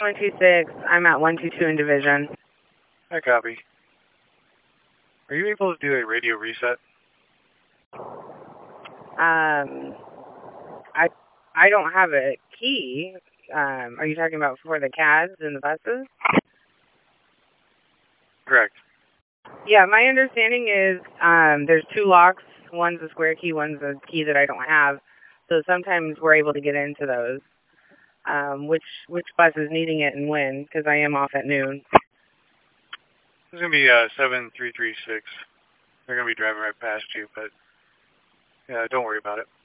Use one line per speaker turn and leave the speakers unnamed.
126. I'm at 122 in Division.
I copy. Are you able to do a radio reset?
I don't have a key. Are you talking about for the cabs and the buses?
Correct.
Yeah, my understanding is there's two locks. One's a square key, one's a key that I don't have. So sometimes we're able to get into those. Which bus is needing it and when? Because I am off at noon.
This is going to be 7336. They're going to be driving right past you, but yeah, don't worry about it.